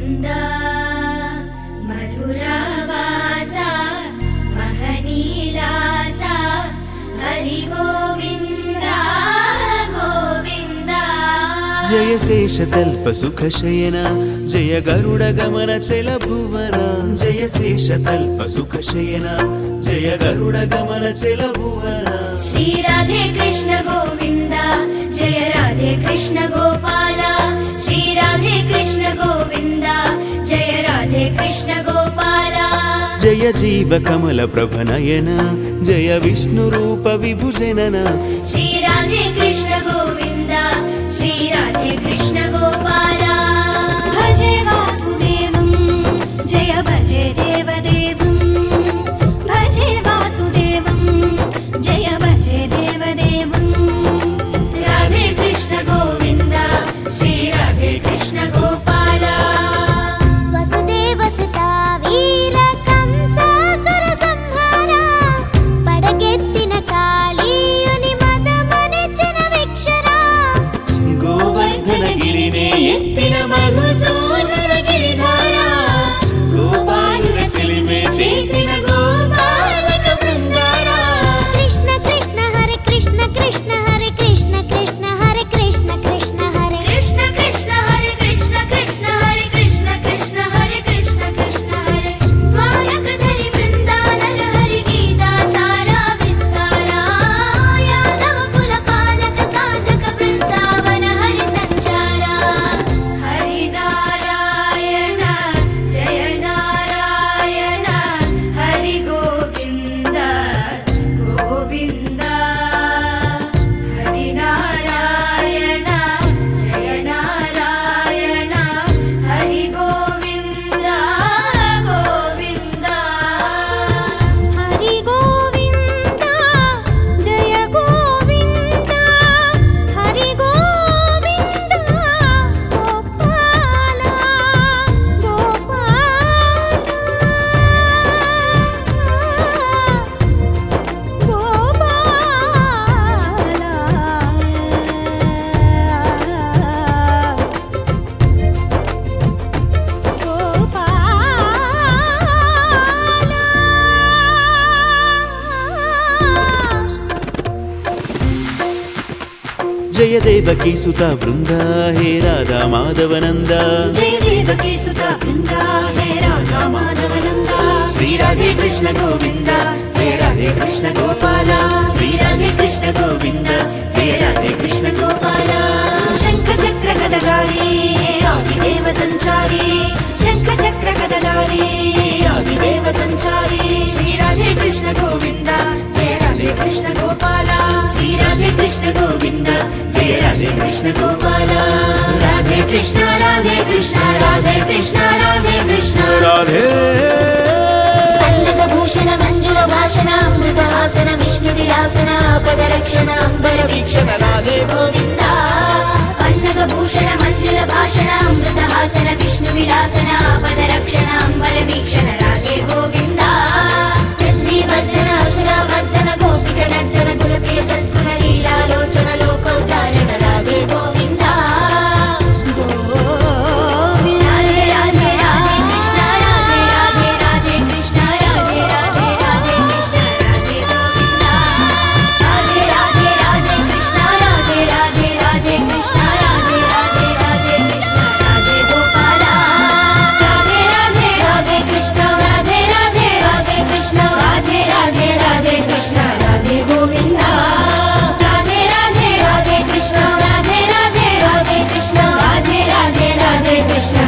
गोविन्दा मधुरवासा महनीलासा हरि गोविन्दा गोविन्दा। जय शेषतल्प सुखशयना जय गरुड गमन चल भुवना। जय शेषतल्प सुखशयना जय गरुड गमन चल भुवना। श्री राधे कृष्ण गोविन्दा जय राधे कृष्ण गोपाला। श्री राधे कृष्ण गोविन्दा जय राधे कृष्ण गोपाला। जय जीव कमल प्रभनयन जय विष्णु रूप विभुजनना। श्री राधे कृष्ण गोविन्दा श्री राधे कृष्ण गोपाला। भजे वासुदेवं जय भजे देवदेवं। भजे वासुदेवं जय भजे देवदेवं। राधे कृष्ण गोविन्दा श्री राधे कृष्ण गोपाला। वसुदेवसुता वीर कंसासुर संहारा पडगेत्तिन कालीयुनि मदमनिच्चिन विक्षरा। गोवर्धन गिरिने एत्तिन मधुसूदन गिरिधारा। गोपालुर चिलिमे चेसिन गोपालक बृन्दारा। कृष्ण कृष्ण हरे कृष्ण कृष्ण हरे कृष्ण कृष्ण हरे कृष्ण कृष्ण हरे कृष्ण कृष्ण हरे कृष्ण कृष्ण हरे कृष्ण कृष्ण हरे कृष्ण कृष्ण हरे। द्वारकधरि वृन्दानर हरि गीता सारा विस्तारा। यादव कुल पालक साधक वृन्दावन हरि संचारा। हरि नारायण जय नारायण हरि गोविन्द गोविन्द। हरि नारायण जय नारायण हरि गोविन्द गोविन्द। हरि गोविन्द जय गोविन्द। हरि गोविन्द गोपाला जय देवकी सुता वृंदा हे राधा माधव नंदा। जय देवकी सुता वृंदा हे राधा माधव नंदा। श्री राधे कृष्ण गोविन्द जय राधे कृष्ण गोपाला। श्री राधे कृष्ण गोविन्द जय राधे कृष्ण गोपाला। शंख चक्र गदधारी आदिदेव संचारी। शंख चक्र गदधारी आदिदेव संचारी। श्री राधे कृष्ण गोविन्द जय राधे कृष्ण गोपाला। श्री राधे कृष्ण गोविन्द जय राधे कृष्ण गोपाला। राधे कृष्ण राधे कृष्ण राधे कृष्ण राधे कृष्ण राधे पल्लवभूषण मंजुल भाषण अमृतहासन विष्णु विलासन पदरक्षण अंबर वीक्षण राधे गोविन्दा। पन्नगभूषण मंजुल भाषण अमृतहासन विष्णु विलासन पदरक्षण अंबर वीक्षण राधे गोविन्दा। पृथ्वीवर्धन असुरवर्धन गोपिक नर्तन कुलप्रिय सद्गुण लीलालोचन लोकोद्धारण राधे गोविन्दा। राधे राधे राधे कृष्ण राधे राधे राधे कृष्ण राधे राधे राधे कृष्ण राधे गोविन्दा। राधे राधे राधे कृष्ण राधे राधे राधे कृष्ण राधे राधे राधे कृष्ण राधे गोपाला। राधे राधे राधे कृष्ण राधे राधे राधे कृष्ण राधे राधे राधे कृष्ण राधे गोविन्दा। राधे राधे राधे कृष्ण राधे राधे राधे कृष्ण राधे राधे राधे कृष्ण